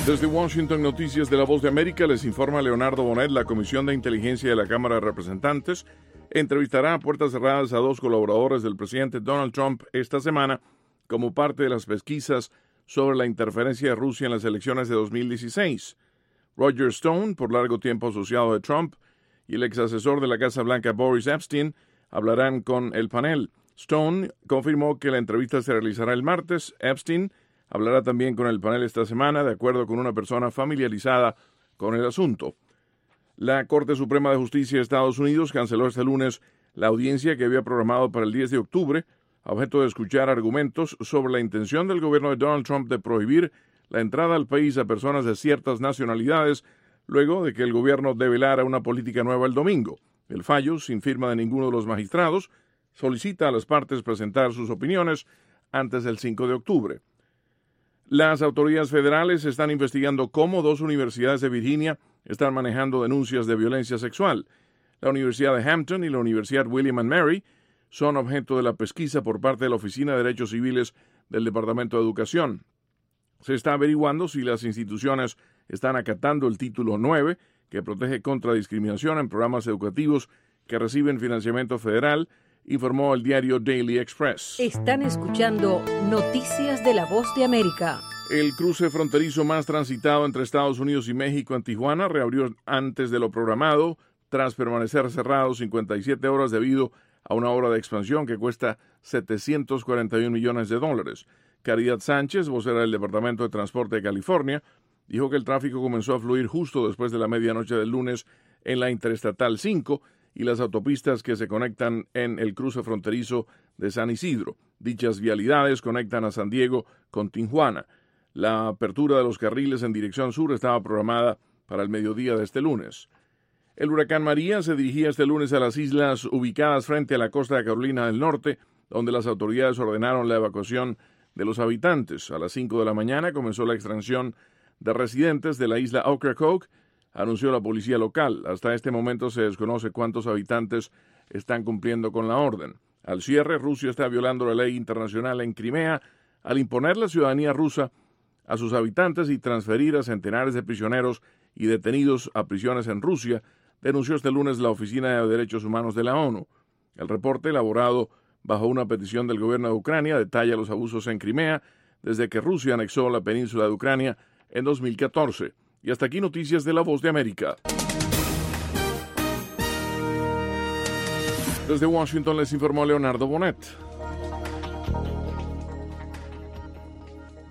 Desde Washington, Noticias de la Voz de América, les informa Leonardo Bonet. La Comisión de Inteligencia de la Cámara de Representantes entrevistará a puertas cerradas a 2 colaboradores del presidente Donald Trump esta semana como parte de las pesquisas sobre la interferencia de Rusia en las elecciones de 2016. Roger Stone, por largo tiempo asociado de Trump, y el ex asesor de la Casa Blanca Boris Epstein hablarán con el panel. Stone confirmó que la entrevista se realizará el martes. Epstein hablará también con el panel esta semana, de acuerdo con una persona familiarizada con el asunto. La Corte Suprema de Justicia de Estados Unidos canceló este lunes la audiencia que había programado para el 10 de octubre, a objeto de escuchar argumentos sobre la intención del gobierno de Donald Trump de prohibir la entrada al país a personas de ciertas nacionalidades, luego de que el gobierno develara una política nueva el domingo. El fallo, sin firma de ninguno de los magistrados, solicita a las partes presentar sus opiniones antes del 5 de octubre. Las autoridades federales están investigando cómo 2 universidades de Virginia están manejando denuncias de violencia sexual. La Universidad de Hampton y la Universidad William & Mary son objeto de la pesquisa por parte de la Oficina de Derechos Civiles del Departamento de Educación. Se está averiguando si las instituciones están acatando el Título 9, que protege contra discriminación en programas educativos que reciben financiamiento federal, informó el diario Daily Express. Están escuchando Noticias de la Voz de América. El cruce fronterizo más transitado entre Estados Unidos y México en Tijuana reabrió antes de lo programado, tras permanecer cerrado 57 horas debido a una obra de expansión que cuesta $741 millones. Caridad Sánchez, vocera del Departamento de Transporte de California, dijo que el tráfico comenzó a fluir justo después de la medianoche del lunes en la Interestatal 5 y las autopistas que se conectan en el cruce fronterizo de San Isidro. Dichas vialidades conectan a San Diego con Tijuana. La apertura de los carriles en dirección sur estaba programada para el mediodía de este lunes. El huracán María se dirigía este lunes a las islas ubicadas frente a la costa de Carolina del Norte, donde las autoridades ordenaron la evacuación de los habitantes. A las 5 de la mañana comenzó la extracción de residentes de la isla Ocracoke, anunció la policía local. Hasta este momento se desconoce cuántos habitantes están cumpliendo con la orden. Al cierre, Rusia está violando la ley internacional en Crimea al imponer la ciudadanía rusa a sus habitantes y transferir a centenares de prisioneros y detenidos a prisiones en Rusia, denunció este lunes la Oficina de Derechos Humanos de la ONU. El reporte, elaborado bajo una petición del gobierno de Ucrania, detalla los abusos en Crimea desde que Rusia anexó la península de Ucrania en 2014. Y hasta aquí Noticias de la Voz de América. Desde Washington les informó Leonardo Bonet.